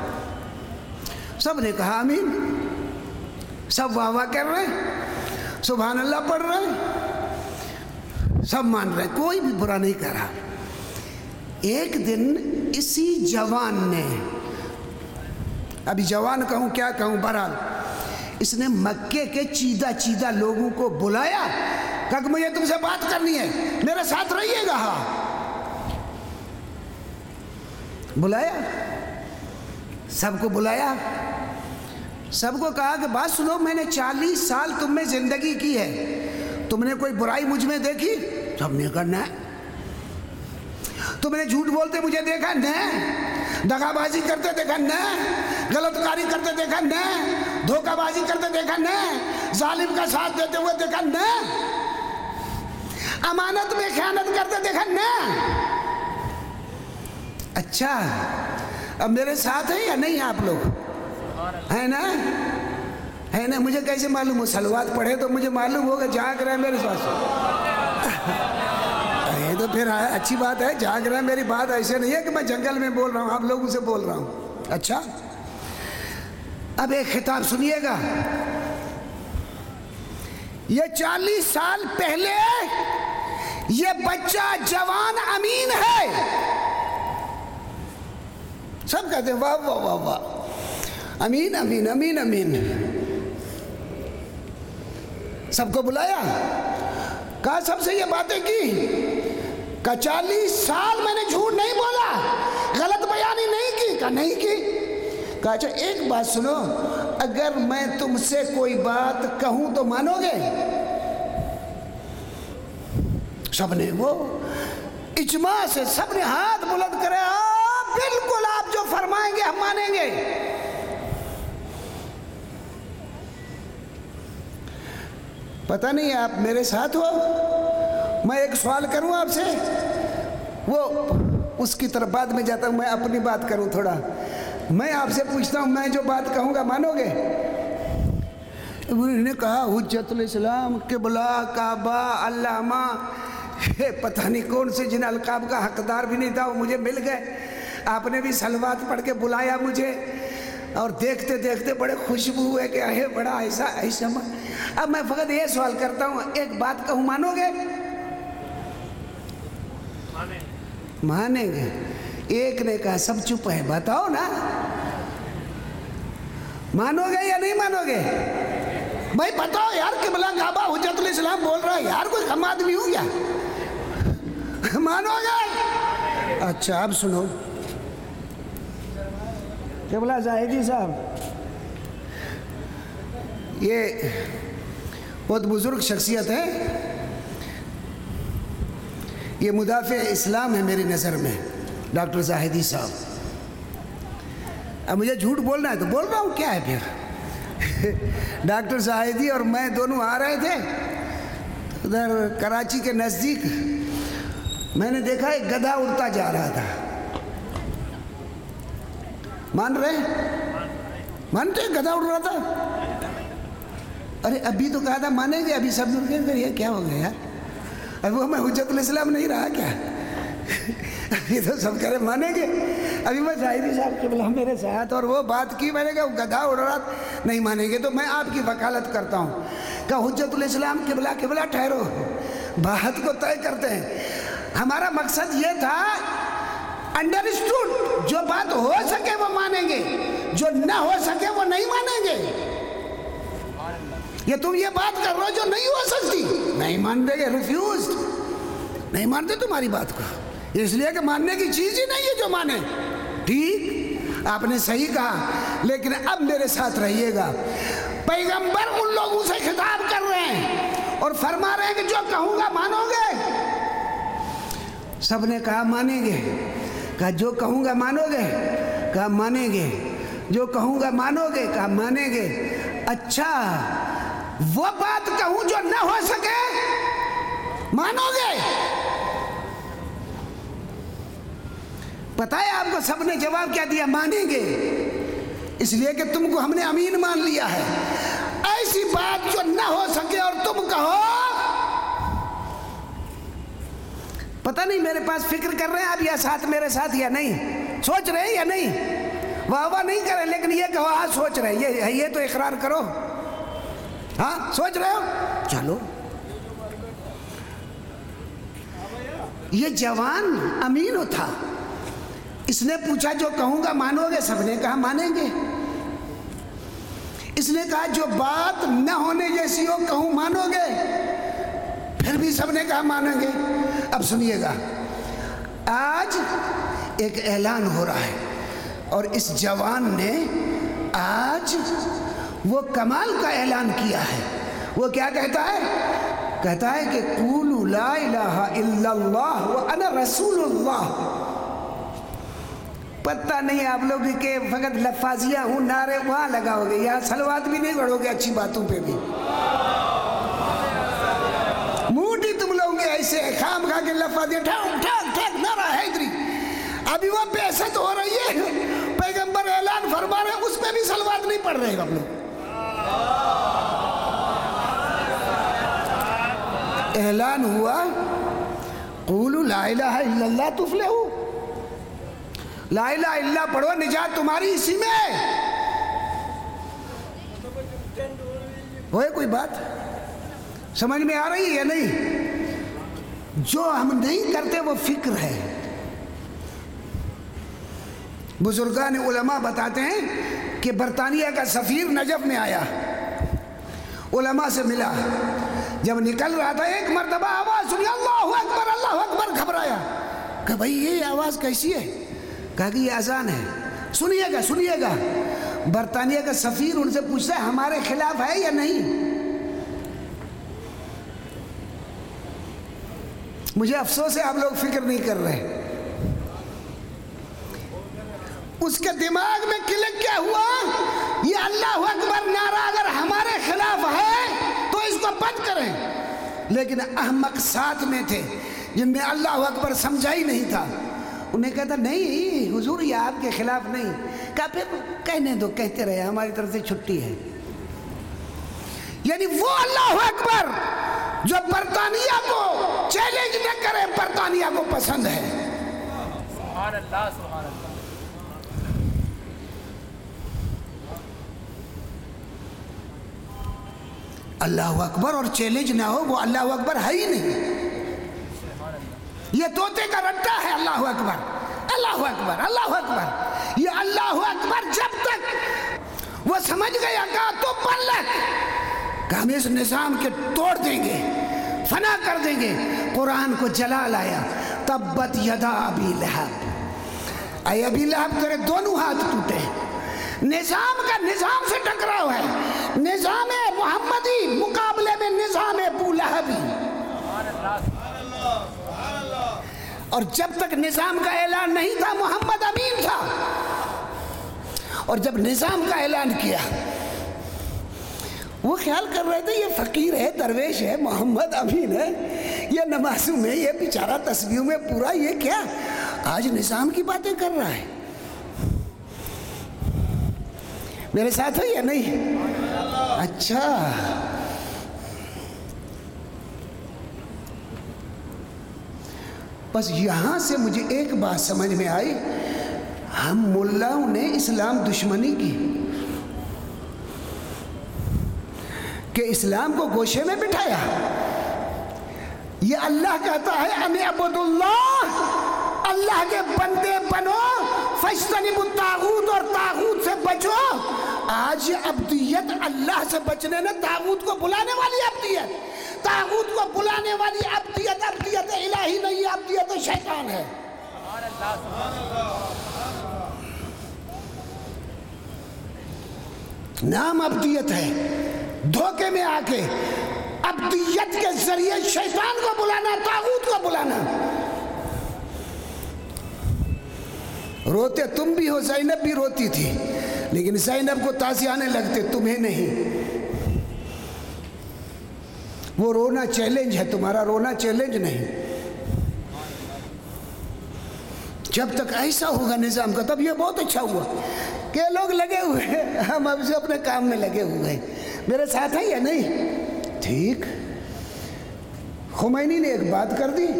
سب نے کہا آمین، سب واہ واہ کر رہے ہیں، سبحان اللہ پڑھ رہے ہیں، سب مان رہے ہیں، کوئی بھی برا نہیں کر رہا۔ ایک دن اسی جوان نے، ابھی جوان کہوں کیا کہوں، بہرحال اس نے مکے کے چیدہ چیدہ لوگوں کو بلایا، کہا کہ مجھے تم سے بات کرنی ہے، میرے ساتھ رہیے گا۔ ہاں بلایا، سب کو بلایا، سب کو کہا کہ بات سنو، میں نے چالیس سال تم میں زندگی کی ہے، تم نے کوئی برائی مجھ میں دیکھی؟ سب نے کہا نہیں۔ تم نے جھوٹ بولتے مجھے دیکھا؟ نہیں۔ دغا بازی کرتے دیکھا؟ نہیں۔ غلط کاری کرتے دیکھا؟ نہیں۔ دھوکہ بازی کرتے دیکھا؟ نہیں۔ ظالم کا ساتھ دیتے ہوئے دیکھا؟ نہیں۔ امانت میں خیانت کرتے دیکھا؟ نہیں۔ اچھا اب میرے ساتھ ہیں یا نہیں آپ لوگ؟ ہے نا؟ ہے نا؟ مجھے کیسے معلوم ہو؟ صلوات پڑھے تو مجھے معلوم ہوگا جھانک رہے ہیں میرے ساتھ۔ یہ تو پھر اچھی بات ہے، جھانک رہے ہیں میری بات، ایسے نہیں ہے کہ میں جنگل میں بول رہا ہوں، آپ لوگوں سے بول رہا ہوں۔ اچھا اب ایک خطاب سنیے گا، یہ چالیس سال پہلے یہ بچہ جوان امین ہے۔ سب کہتے ہیں واہ واہ واہ واہ، امین امین امین امین۔ سب کو بلایا، کہا سب سے یہ باتیں کی، کہا چالیس سال میں نے جھوٹ نہیں بولا، غلط بیانی نہیں کی، کہا نہیں کی۔ کہا اچھا ایک بات سنو، اگر میں تم سے کوئی بات کہوں تو مانو گے؟ سب نے وہ اجماع سے سب نے ہاتھ بلند کرے، ہاں بالکل آپ جو فرمائیں گے ہم مانیں گے۔ پتہ نہیں آپ میرے ساتھ ہو، میں ایک سوال کروں آپ سے، وہ اس کی طرف بعد میں جاتا ہوں، میں اپنی بات کروں تھوڑا۔ میں آپ سے پوچھتا ہوں، میں جو بات کہوں گا مانو گے؟ انہوں نے کہا حجت الاسلام، قبلہ، کعبہ، علامہ، پتہ نہیں کون سے جن القاب کا حقدار بھی نہیں تھا وہ مجھے مل گئے۔ آپ نے بھی صلوات پڑھ کے بلایا مجھے، اور دیکھتے دیکھتے بڑے خوشبو ہوئے کہ اے بڑا ایسا ایسا۔ اب میں فقط یہ سوال کرتا ہوں، ایک بات کہوں مانو گے؟ مانیں گے۔ ایک نے کہا سب چپ ہے، بتاؤ نا مانو گے یا نہیں مانو گے؟ بھائی بتاؤ یار، قبلہ کعبہ حجت الاسلام بول رہا ہے یار، کوئی کم آدمی ہوں کیا؟ مانو گے؟ اچھا اب سنو، قبلہ زاہدی صاحب یہ بہت بزرگ شخصیت ہے، یہ مدافع اسلام ہے میری نظر میں، ڈاکٹر زاہدی صاحب۔ اب مجھے جھوٹ بولنا ہے تو بول رہا ہوں، کیا ہے پھر۔ ڈاکٹر زاہدی اور میں دونوں آ رہے تھے ادھر کراچی کے نزدیک، میں نے دیکھا ایک گدھا اڑتا جا رہا تھا۔ مان رہے؟ مانتے گدھا اڑ رہا تھا؟ ارے ابھی تو کہا تھا مانیں گے، ابھی سب لوگ کہہ یہ کیا ہو گیا یار، اب وہ میں حجت الاسلام نہیں رہا کیا؟ ابھی تو سب کہہ رہے مانیں گے، ابھی میں زاہدی صاحب قبلہ میرے ساتھ اور وہ بات کی، میں نے کہا گدھا اڑ رہا نہیں مانیں گے، تو میں آپ کی وکالت کرتا ہوں کہ حجت الاسلام قبلہ قبلہ ٹھہرو، بات کو طے کرتے ہیں۔ ہمارا مقصد یہ تھا انڈرسٹوڈ، جو بات ہو سکے وہ مانیں گے، جو نہ ہو سکے وہ نہیں مانیں گے۔ یہ تم یہ بات کر رہے ہو جو نہیں ہو سکتی، نہیں مانتے گے، ریفیوزڈ، نہیں مانتے تمہاری بات کو، اس لیے کہ ماننے کی چیز ہی نہیں ہے جو مانے۔ ٹھیک، آپ نے صحیح کہا، لیکن اب میرے ساتھ رہیے گا۔ پیغمبر ان لوگوں سے خطاب کر رہے ہیں اور فرما رہے ہیں کہ جو کہوں گا مانو گے؟ سب نے کہا مانیں گے۔ کہا جو کہوں گا مانو گے؟ کہا مانیں گے۔ جو کہوں گا مانو گے؟ کہا مانیں گے۔ اچھا وہ بات کہوں جو نہ ہو سکے مانو گے؟ پتہ ہے آپ کو سب نے جواب کیا دیا؟ مانیں گے، اس لیے کہ تم کو ہم نے امین مان لیا ہے۔ ایسی بات جو نہ ہو سکے اور تم کہو، پتہ نہیں میرے پاس فکر کر رہے ہیں آپ یا ساتھ میرے ساتھ یا نہیں، سوچ رہے ہیں یا نہیں، واہ واہ نہیں کریں، لیکن یہ کہو ہاں سوچ رہے ہیں، یہ یہ تو اقرار کرو، ہاں سوچ رہے ہو، چلو۔ یہ جوان امین تھا، اس نے پوچھا جو کہوں گا مانو گے؟ سب نے کہا مانیں گے۔ اس نے کہا جو بات نہ ہونے جیسی ہو کہوں مانو گے؟ پھر بھی سب نے کہا مانیں گے۔ اب سنیے گا، آج ایک اعلان ہو رہا ہے، اور اس جوان نے آج وہ کمال کا اعلان کیا ہے۔ وہ کیا کہتا ہے؟ کہتا ہے کہ قولوا لا الہ الا اللہ وانا رسول اللہ۔ پتہ نہیں آپ لوگ کہ فقط لفاظیاں ہوں، نعرے وہاں لگاؤ گے، یہاں صلوات بھی نہیں پڑھو گے اچھی باتوں پہ بھی، موڈی تم لوگوں کے ایسے خام کھا کے لفاظیاں ٹھاک ٹھاک ٹھاک نعرہ حیدری۔ ابھی وہ بحثت ہو رہی ہے، پیغمبر اعلان فرما رہے ہیں، اس پہ بھی صلوات نہیں پڑھ رہے ہم لوگ۔ اعلان ہوا قولوا لا الہ الا اللہ تفلحوا، لا الہ الا اللہ پڑھو نجات تمہاری اسی میں ہوئے۔ کوئی بات سمجھ میں آ رہی ہے یا نہیں؟ جو ہم نہیں کرتے وہ فکر ہے۔ بزرگان علماء بتاتے ہیں کہ برطانیہ کا سفیر نجف میں آیا، علماء سے ملا، جب نکل رہا تھا ایک مرتبہ آواز سنی اللہ اکبر اللہ اکبر، گھبرایا کہ بھائی یہ آواز کیسی ہے؟ کہا کہ یہ اذان ہے، سنیے گا سنیے گا۔ برطانیہ کا سفیر ان سے پوچھتا ہے ہمارے خلاف ہے یا نہیں؟ مجھے افسوس ہے آپ لوگ فکر نہیں کر رہے۔ اس کے دماغ میں کلک کیا ہوا؟ یہ اللہ اکبر نعرہ اگر ہمارے خلاف ہے تو اس کو بند کریں۔ لیکن احمق ساتھ میں تھے جن میں اللہ اکبر سمجھا ہی نہیں تھا، انہیں کہتا نہیں حضور یہ آپ کے خلاف نہیں۔ کہا پھر کہنے دو، کہتے رہے، ہماری طرف سے چھٹی ہے۔ یعنی وہ اللہ اکبر جو برطانیہ کو چیلنج نہ کرے، برطانیہ کو پسند ہے۔ سبحان اللہ سبحان اللہ۔ اللہ اکبر اور چیلنج نہ ہو، وہ اللہ اکبر ہے ہی نہیں۔ یہ طوطے کا رٹا ہے اللہ اکبر اللہ اکبر اللہ اکبر۔ یہ اللہ اکبر جب تک وہ سمجھ گیا کہا تو پلک کہ ہم اس نظام کے توڑ دیں گے، فنا کر دیں گے۔ قرآن کو جلال آیا، تبت یدا ابی لہب، اے ابی لہب تیرے دونوں ہاتھ ٹوٹے۔ نظام کا نظام سے ٹکراؤ ہے، نظام محمدی مقابلے میں نظام ابو لہبی۔ اور جب تک نظام کا اعلان نہیں تھا محمد امین تھا، اور جب نظام کا اعلان کیا وہ خیال کر رہے تھے یہ فقیر ہے، درویش ہے، محمد امین ہے، یہ نمازوں میں، یہ بیچارہ تسبیحوں میں پورا، یہ کیا آج نظام کی باتیں کر رہا ہے۔ میرے ساتھ ہے یا نہیں؟ اچھا بس یہاں سے مجھے ایک بات سمجھ میں آئی، ہم ملاؤں نے اسلام دشمنی کی کہ اسلام کو گوشے میں بٹھایا۔ یہ اللہ کہتا ہے ان اعبدوا اللہ، اللہ کے بندے بنو، فاجتنبوا الطاغوت، اور طاغوت سے بچو۔ آج یہ عبدیت اللہ سے بچنے نے طاغوت کو بلانے والی عبدیت، طاغوت کو بلانے والی عبدیت عبدیت الہی نہیں، عبدیت شیطان ہے۔ نام عبدیت ہے، دھوکے میں آ کے عبدیت کے ذریعے شیطان کو بلانا، طاغوت کو بلانا۔ روتے تم بھی ہو، زینب بھی روتی تھی، لیکن زینب کو تازیانے لگتے، تمہیں نہیں۔ وہ رونا چیلنج ہے، تمہارا رونا چیلنج نہیں۔ جب تک ایسا ہوگا نظام کا، تب یہ بہت اچھا ہوا کہ لوگ لگے ہوئے ہیں، ہم اب سے اپنے کام میں لگے ہوئے ہیں۔ میرے ساتھ ہے یا نہیں؟ ٹھیک۔ خمینی نے ایک بات کر دی،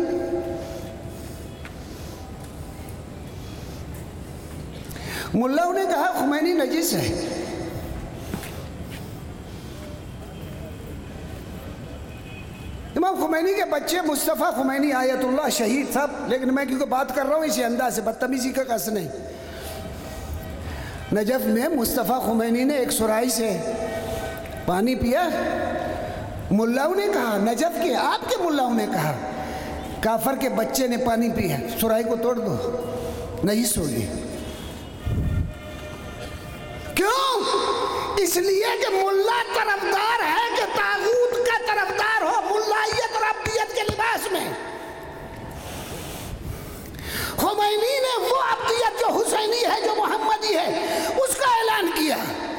ملاؤں نے کہا خمینی نجس ہے۔ امام خمینی کے بچے مصطفیٰ خمینی آیت اللہ شہید صاحب، لیکن میں کیونکہ بات کر رہا ہوں اسی انداز سے، بدتمیزی کا قصد نہیں۔ نجف میں مصطفیٰ خمینی نے ایک سرائی سے پانی پیا، ملاؤں نے کہا، نجف کے آپ کے ملاؤں نے کہا کافر کے بچے نے پانی پیا، سرائی کو توڑ دو، نجس ہوگی۔ کیوں؟ اس لیے کہ ملا طرفدار ہے کہ طاغوت کا طرفدار ہو، ملائیت اور عبدیت کے لباس میں۔ خمینی نے وہ عبدیت جو حسینی ہے، جو محمدی ہے، اس کا اعلان کیا۔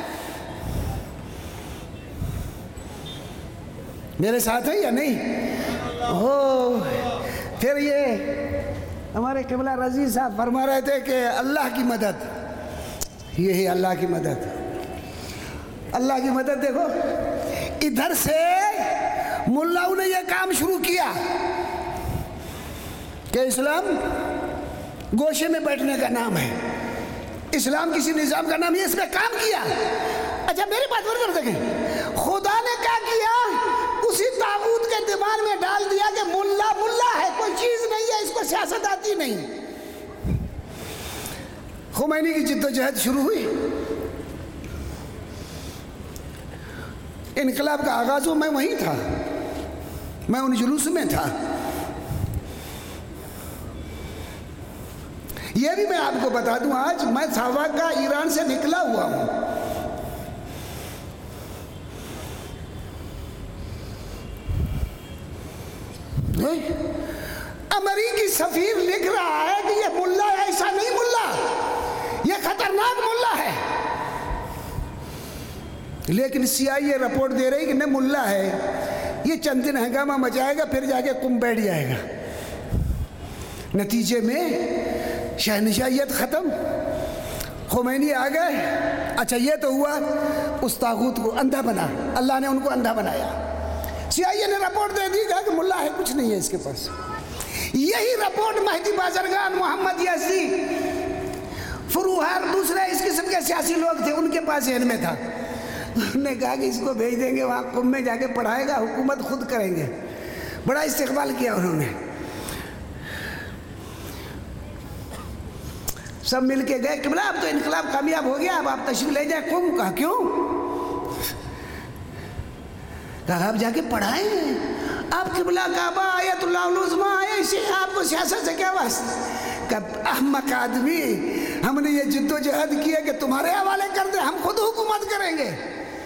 میرے ساتھ ہے یا نہیں؟ اوہ پھر یہ ہمارے قبلہ رضی صاحب فرما رہے تھے کہ اللہ کی مدد، یہی اللہ کی مدد، اللہ کی مدد۔ دیکھو ادھر سے ملاؤں نے یہ کام شروع کیا کہ اسلام گوشے میں بیٹھنے کا نام ہے، اسلام کسی نظام کا نام ہے، اس میں کام کیا۔ اچھا میری بات پر کر سکیں، خدا نے کیا کیا؟ اسی طاغوت کے دماغ میں ڈال دیا کہ ملا ملا ہے، کوئی چیز نہیں ہے، اس کو سیاست آتی نہیں۔ خمینی کی جد و جہد شروع ہوئی، انقلاب کا آغاز ہو، میں وہیں تھا، میں ان جلوس میں تھا. یہ بھی میں آپ کو بتا دوں، آج میں صحابہ کا ایران سے نکلا ہوا ہوں. امریکی سفیر لکھ رہا ہے کہ یہ ملا ایسا نہیں ملا، یہ خطرناک ملا ہے. لیکن سی آئی اے رپورٹ دے رہی کہ نہیں ملا ہے، یہ چند دن ہنگامہ مچائے گا پھر جا کے کم بیٹھ جائے گا. نتیجے میں شہنشاہیت ختم، خمینی آ گئے. اچھا یہ تو ہوا، اس طاغوت کو اندھا بنا، اللہ نے ان کو اندھا بنایا. سی آئی اے نے رپورٹ دے دی کہ ملا ہے، کچھ نہیں ہے اس کے پاس. یہی رپورٹ مہدی بازرگان، محمد یزدی، فروہر، دوسرے اس قسم کے سیاسی لوگ تھے، ان کے پاس ذہن میں تھا. انہوں نے کہا کہ اس کو بھیج دیں گے وہاں قم میں جا کے پڑھائے گا، حکومت خود کریں گے. بڑا استقبال کیا انہوں نے. سب مل کے گئے، قبلہ اب تو انقلاب کامیاب ہو گیا، اب آپ تشریف لے جائیں قم. کہا کیوں؟ کہا آپ جا کے پڑھائیں. آپ قبلہ کعبہ آیت اللہ العظمیٰ آئے، اسی آپ کو سیاست سے کیا واسطہ؟ کہ احمق آدمی، ہم نے یہ جد و جہد کیا کہ تمہارے حوالے کر دیں، ہم خود حکومت کریں گے.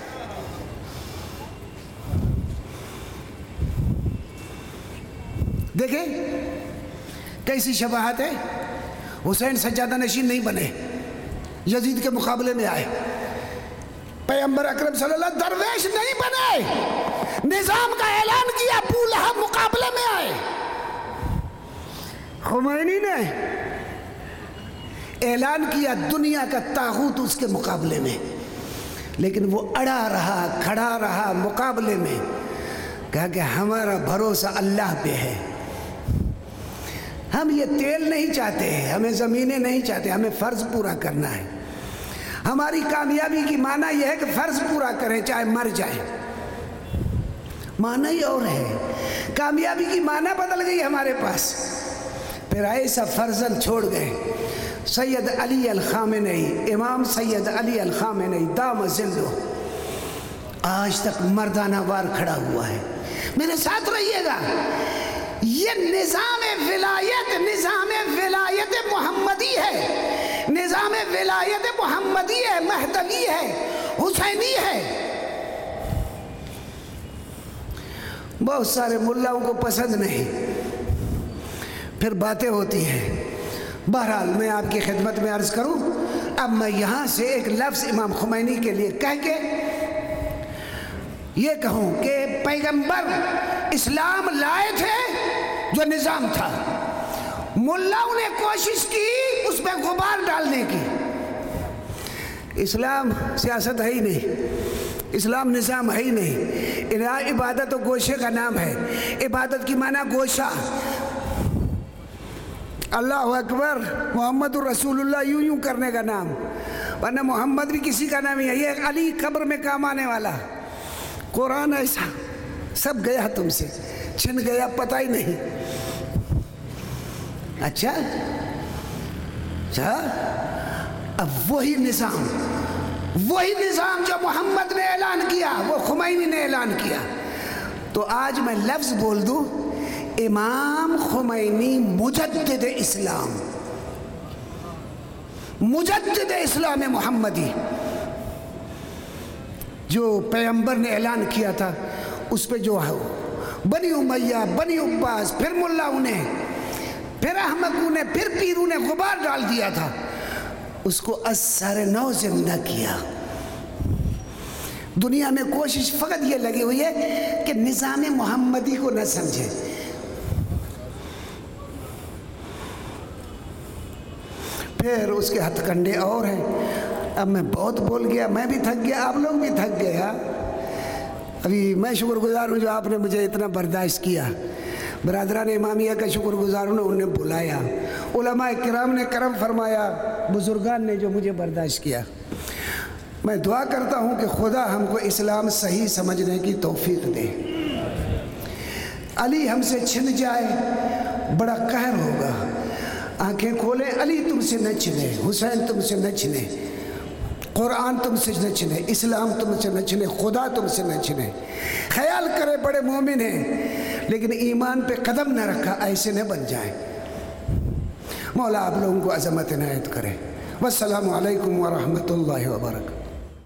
دیکھیں کیسی شباہت ہے. حسین سجادہ نشین نہیں بنے، یزید کے مقابلے میں آئے. پیغمبر اکرم صلی اللہ علیہ وسلم درویش نہیں بنے، نظام کا اعلان کیا، ابو لہب مقابلے میں آئے. خمینی نے اعلان کیا دنیا کا طاغوت اس کے مقابلے میں، لیکن وہ اڑا رہا، کھڑا رہا مقابلے میں. کہا کہ ہمارا بھروسہ اللہ پہ ہے، ہم یہ تیل نہیں چاہتے ہیں، ہمیں زمینیں نہیں چاہتے، ہمیں فرض پورا کرنا ہے. ہماری کامیابی کی معنی یہ ہے کہ فرض پورا کریں چاہے مر جائیں. معنی ہی اور ہے، کامیابی کی معنی بدل گئی ہمارے پاس. پھر ایسا فرزند چھوڑ گئے. سید علی الخامنئی، امام سید علی الخامنئی دام ذلہ، آج تک مردانہ وار کھڑا ہوا ہے. میرے ساتھ رہیے گا. یہ نظام ولایت، نظام ولایت محمدی ہے، نظام ولایت محمدی ہے، مہدوی ہے، حسینی ہے. بہت سارے ملاؤں کو پسند نہیں، پھر باتیں ہوتی ہیں. بہرحال میں آپ کی خدمت میں عرض کروں، اب میں یہاں سے ایک لفظ امام خمینی کے لیے کہہ کے یہ کہوں کہ پیغمبر اسلام لائے تھے جو نظام تھا، ملاؤں نے کوشش کی اس پہ غبار ڈالنے کی. اسلام سیاست ہے ہی نہیں، اسلام نظام ہے ہی نہیں. عبادت و گوشے کا نام ہے، عبادت کی معنی گوشہ. اللہ اکبر، محمد الرسول اللہ یوں یوں کرنے کا نام، ورنہ محمد بھی کسی کا نام ہی ہے. یہ علی قبر میں کام آنے والا. قرآن ایسا سب گیا تم سے، چھن گیا پتہ ہی نہیں. اچھا اچھا اب وہی نظام، وہی نظام جو محمد نے اعلان کیا، وہ خمینی نے اعلان کیا. تو آج میں لفظ بول دوں، امام خمینی مجدد اسلام، مجدد اسلام محمدی، جو پیغمبر نے اعلان کیا تھا اس پہ جو ہے بنی امیہ، بنی عباس، پھر ملاؤں نے، پھر احمقوں نے، پھر پیروں نے غبار ڈال دیا تھا، اس کو از سر نو زندہ کیا. دنیا میں کوشش فقط یہ لگی ہوئی ہے کہ نظام محمدی کو نہ سمجھے. پھر اس کے ہتھ کنڈے اور ہیں. اب میں بہت بول گیا، میں بھی تھک گیا، آپ لوگ بھی تھک گئے. ہاں ابھی میں شکر گزار ہوں جو آپ نے مجھے اتنا برداشت کیا. برادران امامیہ کا شکر گزار ہوں، انہوں نے بلایا، علماء کرام نے کرم فرمایا، بزرگان نے جو مجھے برداشت کیا. میں دعا کرتا ہوں کہ خدا ہم کو اسلام صحیح سمجھنے کی توفیق دے. علی ہم سے چھن جائے بڑا قہر ہوگا. آنکھیں کھولیں، علی تم سے نہ چھنے، حسین تم سے نہ چھنے، قرآن تم سے نہ چھنے، اسلام تم سے نہ چھنے، خدا تم سے نہ چھنے. خیال کرے بڑے مومن ہیں لیکن ایمان پہ قدم نہ رکھا، ایسے نہ بن جائیں۔ مولا آپ لوگوں کو عظمت عنایت کرے۔ والسلام علیکم ورحمۃ اللہ وبرکاتہ۔